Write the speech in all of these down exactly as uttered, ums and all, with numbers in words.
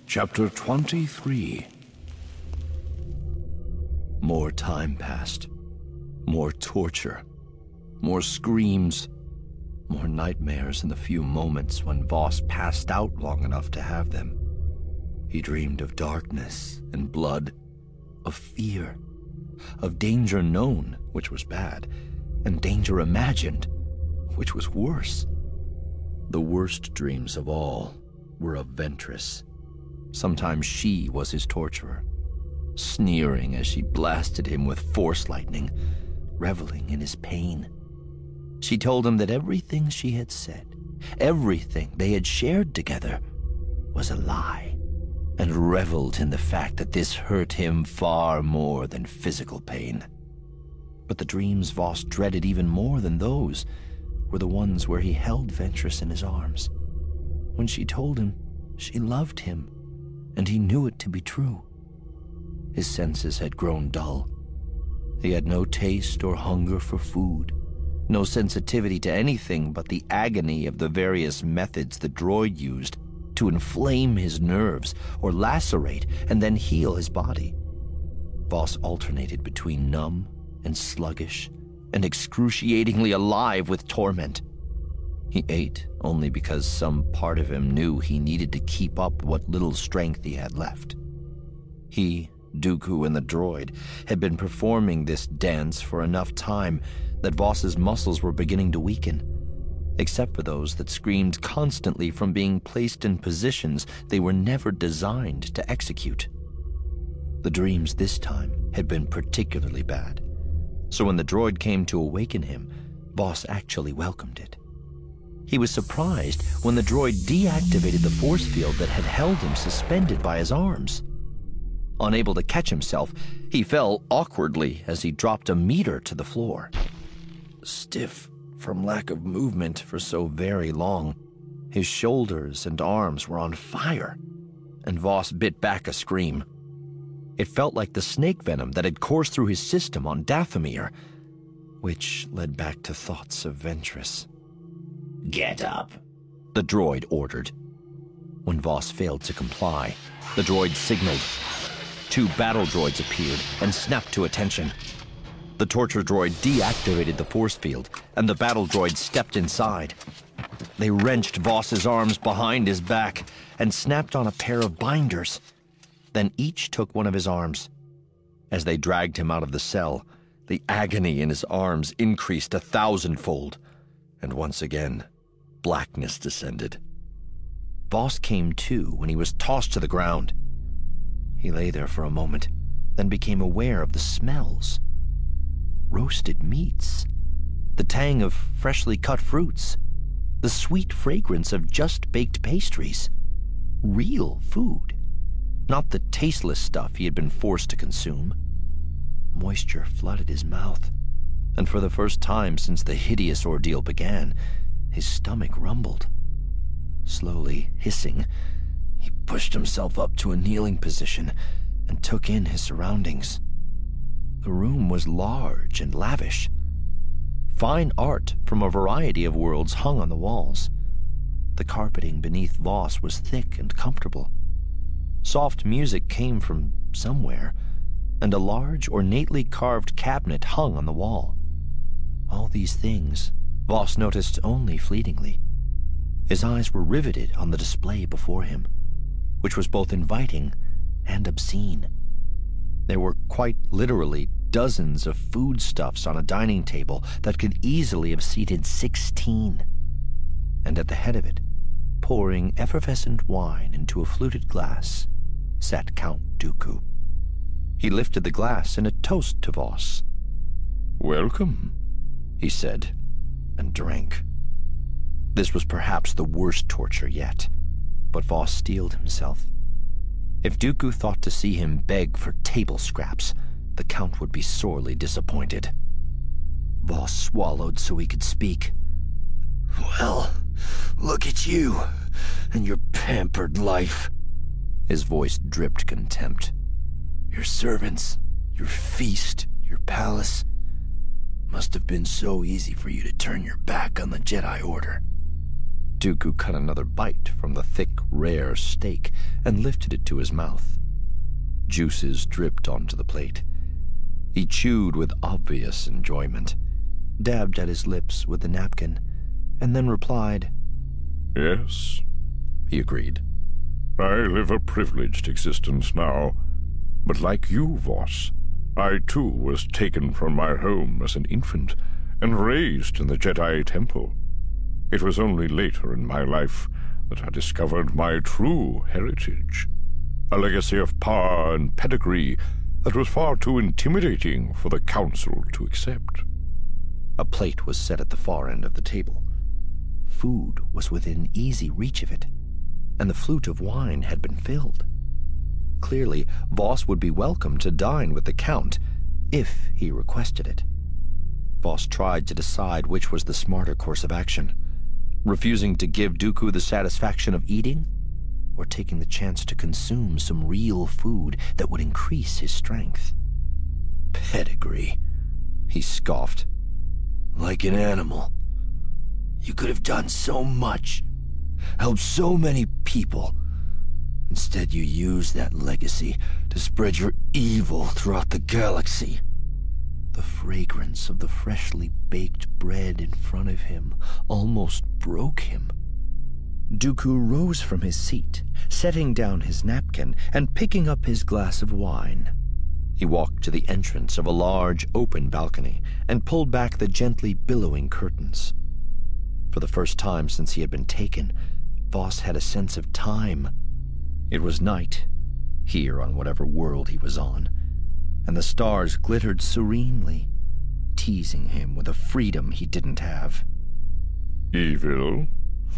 Chapter twenty-three. More time passed. More torture. More screams. More nightmares in the few moments when Voss passed out long enough to have them. He dreamed of darkness and blood, of fear, of danger known, which was bad, and danger imagined, which was worse. The worst dreams of all were of Ventress. Sometimes she was his torturer, sneering as she blasted him with force lightning, reveling in his pain. She told him that everything she had said, everything they had shared together, was a lie, and reveled in the fact that this hurt him far more than physical pain. But the dreams Voss dreaded even more than those were the ones where he held Ventress in his arms. When she told him she loved him, and he knew it to be true. His senses had grown dull. He had no taste or hunger for food, no sensitivity to anything but the agony of the various methods the droid used to inflame his nerves or lacerate and then heal his body. Voss alternated between numb and sluggish and excruciatingly alive with torment. He ate only because some part of him knew he needed to keep up what little strength he had left. He, Dooku, and the droid had been performing this dance for enough time that Voss's muscles were beginning to weaken, except for those that screamed constantly from being placed in positions they were never designed to execute. The dreams this time had been particularly bad, so when the droid came to awaken him, Voss actually welcomed it. He was surprised when the droid deactivated the force field that had held him suspended by his arms. Unable to catch himself, he fell awkwardly as he dropped a meter to the floor. Stiff from lack of movement for so very long, his shoulders and arms were on fire, and Voss bit back a scream. It felt like the snake venom that had coursed through his system on Dathomir, which led back to thoughts of Ventress. Get up, the droid ordered. When Voss failed to comply, the droid signaled. Two battle droids appeared and snapped to attention. The torture droid deactivated the force field, and the battle droid stepped inside. They wrenched Voss's arms behind his back and snapped on a pair of binders. Then each took one of his arms. As they dragged him out of the cell, the agony in his arms increased a thousandfold, and once again, blackness descended. Voss came to when he was tossed to the ground. He lay there for a moment, then became aware of the smells. Roasted meats, the tang of freshly cut fruits, the sweet fragrance of just-baked pastries. Real food, not the tasteless stuff he had been forced to consume. Moisture flooded his mouth, and for the first time since the hideous ordeal began, his stomach rumbled. Slowly hissing, he pushed himself up to a kneeling position and took in his surroundings. The room was large and lavish. Fine art from a variety of worlds hung on the walls. The carpeting beneath Voss was thick and comfortable. Soft music came from somewhere, and a large, ornately carved cabinet hung on the wall. All these things Voss noticed only fleetingly. His eyes were riveted on the display before him, which was both inviting and obscene. There were quite literally dozens of foodstuffs on a dining table that could easily have seated sixteen. And at the head of it, pouring effervescent wine into a fluted glass, sat Count Dooku. He lifted the glass in a toast to Voss. "Welcome," he said, and drank. This was perhaps the worst torture yet, but Voss steeled himself. If Dooku thought to see him beg for table scraps, the Count would be sorely disappointed. Voss swallowed so he could speak. "Well, look at you and your pampered life." His voice dripped contempt. "Your servants, your feast, your palace. Must have been so easy for you to turn your back on the Jedi Order. Dooku cut another bite from the thick, rare steak and lifted it to his mouth. Juices dripped onto the plate. He chewed with obvious enjoyment, dabbed at his lips with the napkin, and then replied, "Yes," he agreed. "I live a privileged existence now, but like you, Voss, I too was taken from my home as an infant and raised in the Jedi Temple. It was only later in my life that I discovered my true heritage, a legacy of power and pedigree that was far too intimidating for the Council to accept." A plate was set at the far end of the table. Food was within easy reach of it, and the flute of wine had been filled. Clearly, Voss would be welcome to dine with the Count if he requested it. Voss tried to decide which was the smarter course of action, refusing to give Dooku the satisfaction of eating, or taking the chance to consume some real food that would increase his strength. "Pedigree," he scoffed. "Like an animal. You could have done so much, helped so many people. Instead, you used that legacy to spread your evil throughout the galaxy." The fragrance of the freshly baked bread in front of him almost broke him. Dooku rose from his seat, setting down his napkin and picking up his glass of wine. He walked to the entrance of a large open balcony and pulled back the gently billowing curtains. For the first time since he had been taken, Voss had a sense of time. It was night, here on whatever world he was on, and the stars glittered serenely, teasing him with a freedom he didn't have. "Evil?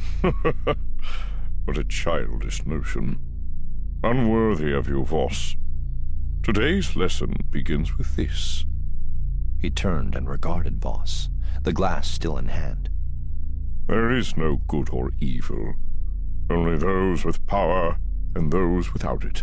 What a childish notion. Unworthy of you, Voss. Today's lesson begins with this." He turned and regarded Voss, the glass still in hand. "There is no good or evil, only those with power and those without it."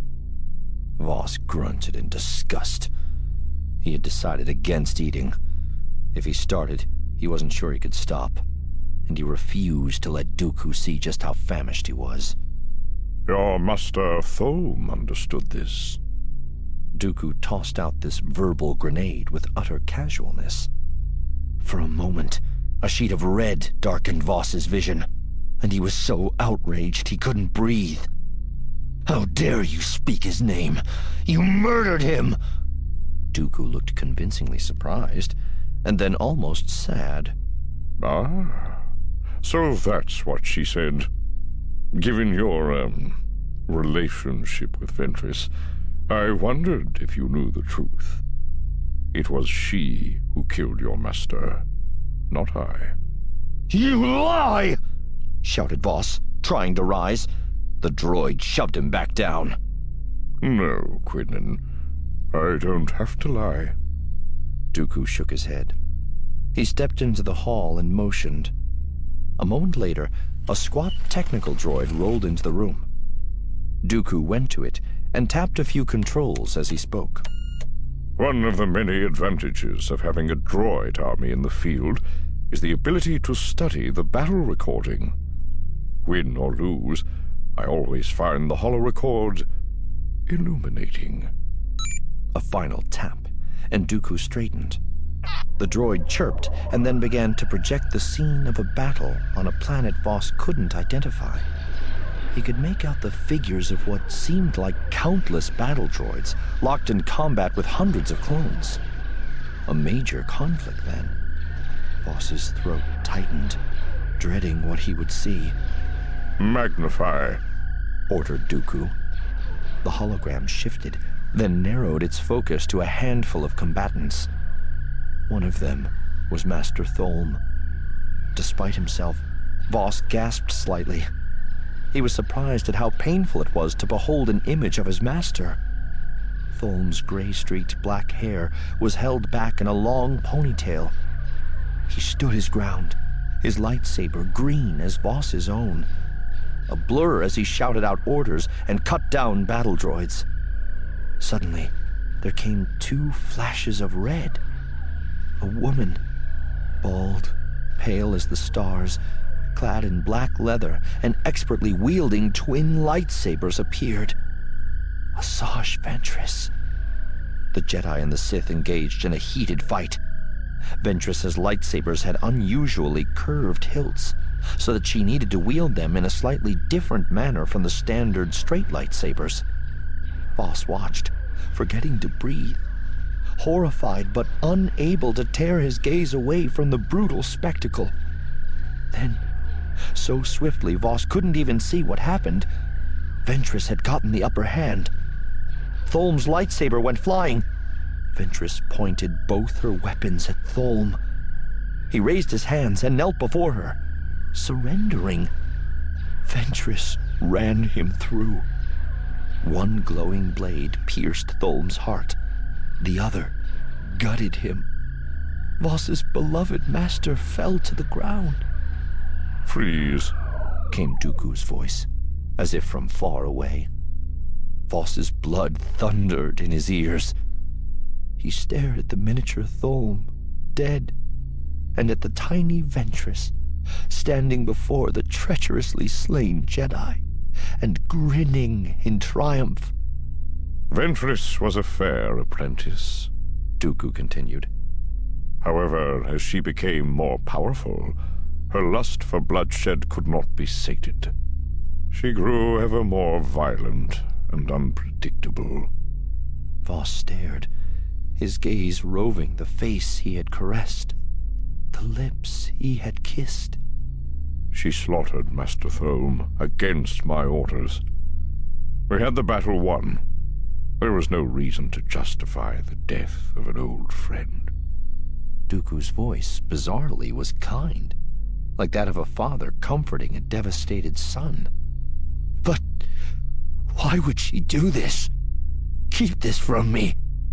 Voss grunted in disgust. He had decided against eating. If he started, he wasn't sure he could stop, and he refused to let Dooku see just how famished he was. "Your master Thulm understood this." Dooku tossed out this verbal grenade with utter casualness. For a moment, a sheet of red darkened Voss's vision, and he was so outraged he couldn't breathe. "How dare you speak his name? You murdered him!" Dooku looked convincingly surprised, and then almost sad. "Ah, so that's what she said. Given your, um, relationship with Ventress, I wondered if you knew the truth. It was she who killed your master, not I." "You lie!" shouted Voss, trying to rise. The droid shoved him back down. "No, Quinlan, I don't have to lie." Dooku shook his head. He stepped into the hall and motioned. A moment later, a squat technical droid rolled into the room. Dooku went to it and tapped a few controls as he spoke. "One of the many advantages of having a droid army in the field is the ability to study the battle recording. Win or lose, I always find the holorecord illuminating." A final tap, and Dooku straightened. The droid chirped and then began to project the scene of a battle on a planet Voss couldn't identify. He could make out the figures of what seemed like countless battle droids locked in combat with hundreds of clones. A major conflict, then. Voss's throat tightened, dreading what he would see. "Magnify," ordered Dooku. The hologram shifted, then narrowed its focus to a handful of combatants. One of them was Master Thulm. Despite himself, Voss gasped slightly. He was surprised at how painful it was to behold an image of his master. Thulm's gray-streaked black hair was held back in a long ponytail. He stood his ground, his lightsaber green as Voss's own, a blur as he shouted out orders and cut down battle droids. Suddenly, there came two flashes of red. A woman, bald, pale as the stars, clad in black leather and expertly wielding twin lightsabers, appeared. Asajj Ventress. The Jedi and the Sith engaged in a heated fight. Ventress's lightsabers had unusually curved hilts, so that she needed to wield them in a slightly different manner from the standard straight lightsabers. Voss watched, forgetting to breathe, horrified but unable to tear his gaze away from the brutal spectacle. Then, so swiftly Voss couldn't even see what happened, Ventress had gotten the upper hand. Tholm's lightsaber went flying. Ventress pointed both her weapons at Tholm. He raised his hands and knelt before her, surrendering. Ventress ran him through. One glowing blade pierced Tholm's heart. The other gutted him. Voss's beloved master fell to the ground. "Freeze," came Dooku's voice, as if from far away. Voss's blood thundered in his ears. He stared at the miniature Tholm, dead, and at the tiny Ventress, standing before the treacherously slain Jedi, and grinning in triumph. "Ventress was a fair apprentice," Dooku continued. "However, as she became more powerful, her lust for bloodshed could not be sated. She grew ever more violent and unpredictable." Voss stared, his gaze roving the face he had caressed, the lips he had kissed. "She slaughtered Master Tholm against my orders. We had the battle won. There was no reason to justify the death of an old friend." Dooku's voice, bizarrely, was kind, like that of a father comforting a devastated son. "But why would she do this? Keep this from me."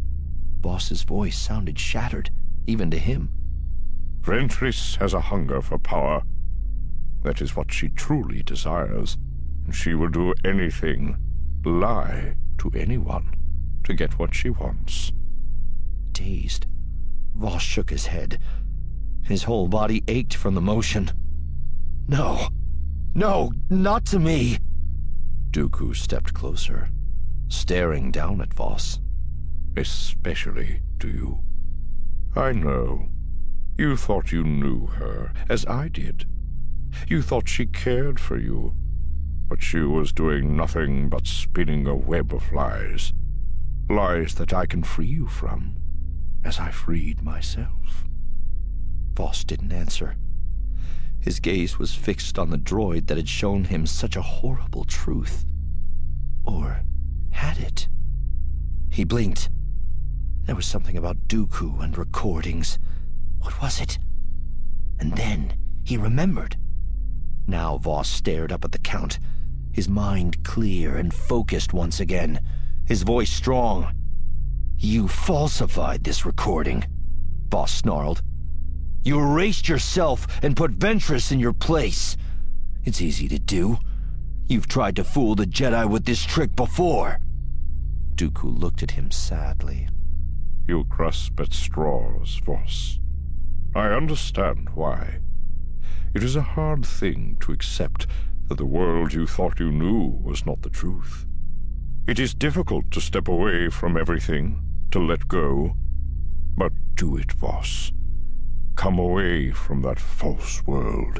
Voss's voice sounded shattered, even to him. "Ventress has a hunger for power. That is what she truly desires, and she will do anything, lie to anyone, to get what she wants." Dazed, Voss shook his head. His whole body ached from the motion. "No, no, not to me!" Dooku stepped closer, staring down at Voss. "Especially to you. I know. You thought you knew her, as I did. You thought she cared for you, but she was doing nothing but spinning a web of lies. Lies that I can free you from, as I freed myself." Voss didn't answer. His gaze was fixed on the droid that had shown him such a horrible truth. Or had it? He blinked. There was something about Dooku and recordings. What was it? And then he remembered. Now Voss stared up at the Count, his mind clear and focused once again, his voice strong. "You falsified this recording," Voss snarled. "You erased yourself and put Ventress in your place. It's easy to do. You've tried to fool the Jedi with this trick before." Dooku looked at him sadly. "You grasp at straws, Voss. I understand why. It is a hard thing to accept that the world you thought you knew was not the truth. It is difficult to step away from everything, to let go. But do it, Voss. Come away from that false world.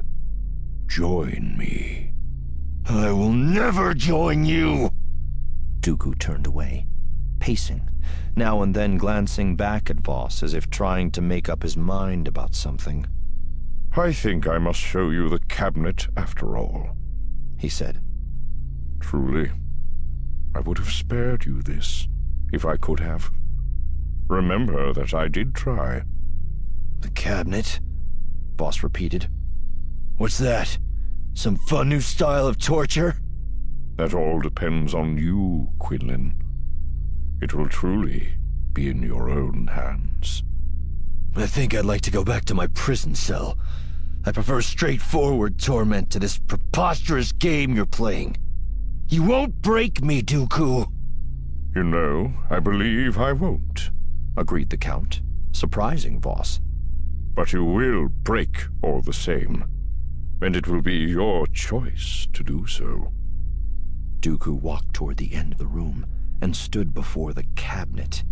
Join me." "I will never join you!" Dooku turned away, pacing, now and then glancing back at Voss as if trying to make up his mind about something. "I think I must show you the cabinet after all," he said. "Truly, I would have spared you this, if I could have. Remember that I did try." "The cabinet?" Voss repeated. "What's that? Some fun new style of torture?" "That all depends on you, Quinlan. It will truly be in your own hands." "I think I'd like to go back to my prison cell. I prefer straightforward torment to this preposterous game you're playing. You won't break me, Dooku!" "You know, I believe I won't," agreed the Count, surprising Voss. "But you will break all the same. and it will be your choice to do so. Dooku walked toward the end of the room and stood before the cabinet.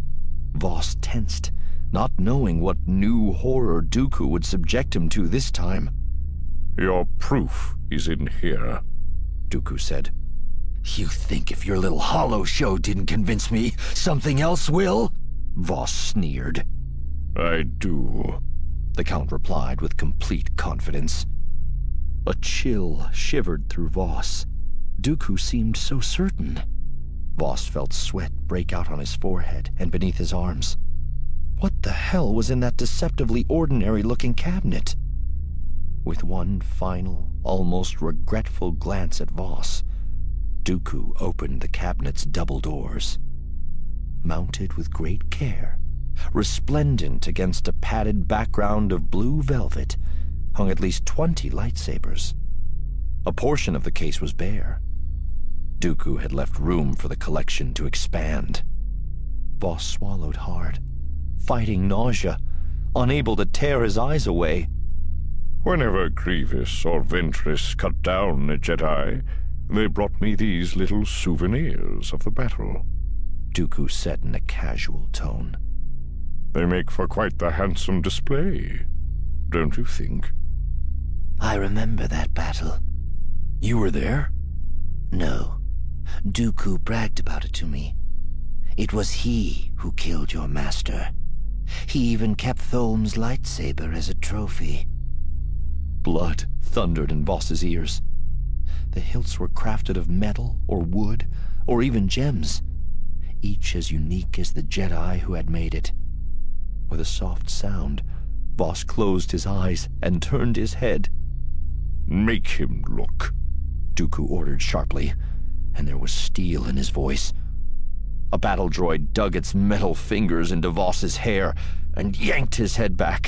Voss tensed, not knowing what new horror Dooku would subject him to this time. Your proof is in here, Dooku said. You think if your little hollow show didn't convince me, something else will? Voss sneered. I do, the Count replied with complete confidence. A chill shivered through Voss. Dooku seemed so certain. Voss felt sweat break out on his forehead and beneath his arms. What the hell was in that deceptively ordinary-looking cabinet? With one final, almost regretful glance at Voss, Dooku opened the cabinet's double doors. Mounted with great care, resplendent against a padded background of blue velvet, hung at least twenty lightsabers. A portion of the case was bare. Dooku had left room for the collection to expand. Voss swallowed hard, fighting nausea, unable to tear his eyes away. Whenever Grievous or Ventress cut down a Jedi, they brought me these little souvenirs of the battle, Dooku said in a casual tone. They make for quite the handsome display, don't you think? I remember that battle. You were there? No. Dooku bragged about it to me. It was he who killed your master. He even kept Tholm's lightsaber as a trophy. Blood thundered in Voss's ears. The hilts were crafted of metal or wood or even gems, each as unique as the Jedi who had made it. With a soft sound, Voss closed his eyes and turned his head. Make him look, Dooku ordered sharply, and there was steel in his voice. A battle droid dug its metal fingers into Voss's hair and yanked his head back.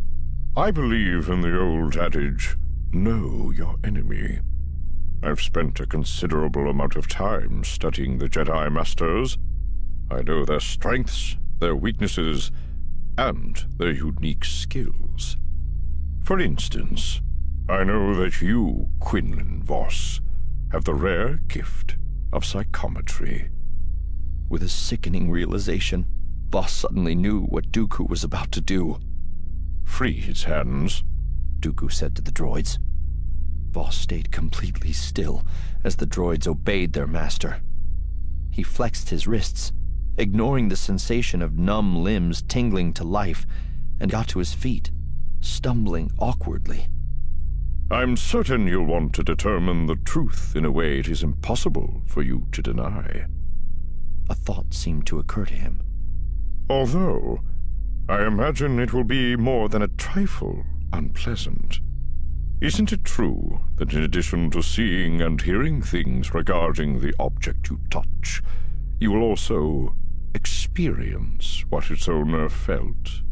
I believe in the old adage, know your enemy. I've spent a considerable amount of time studying the Jedi Masters. I know their strengths, their weaknesses, and their unique skills. For instance, I know that you, Quinlan Voss, have the rare gift of psychometry. With a sickening realization, Voss suddenly knew what Dooku was about to do. Free his hands, Dooku said to the droids. Voss stayed completely still as the droids obeyed their master. He flexed his wrists, ignoring the sensation of numb limbs tingling to life, and got to his feet, stumbling awkwardly. I'm certain you'll want to determine the truth in a way it is impossible for you to deny. A thought seemed to occur to him. Although, I imagine it will be more than a trifle unpleasant. Isn't it true that in addition to seeing and hearing things regarding the object you touch, you will also experience what its owner felt?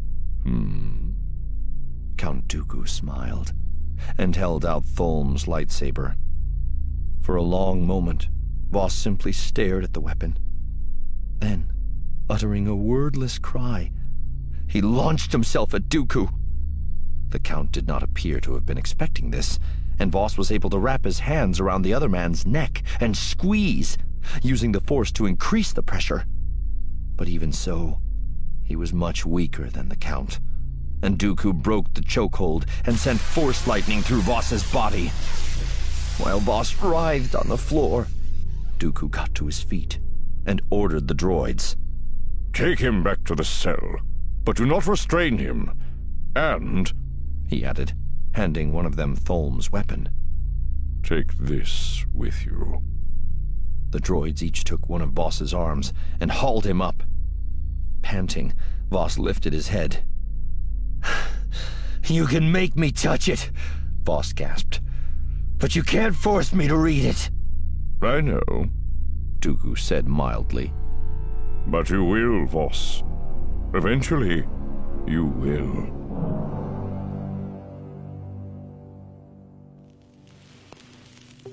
Hmm. Count Dooku smiled and held out Tholm's lightsaber. For a long moment, Voss simply stared at the weapon. Then, uttering a wordless cry, he launched himself at Dooku. The Count did not appear to have been expecting this, and Voss was able to wrap his hands around the other man's neck and squeeze, using the Force to increase the pressure. But even so, he was much weaker than the Count, and Dooku broke the chokehold and sent Force lightning through Voss's body. While Voss writhed on the floor, Dooku got to his feet and ordered the droids. Take him back to the cell, but do not restrain him. And, he added, handing one of them Tholm's weapon, take this with you. The droids each took one of Voss's arms and hauled him up. Panting, Voss lifted his head. You can make me touch it, Voss gasped, but you can't force me to read it. I know, Dooku said mildly. But you will, Voss. Eventually, you will.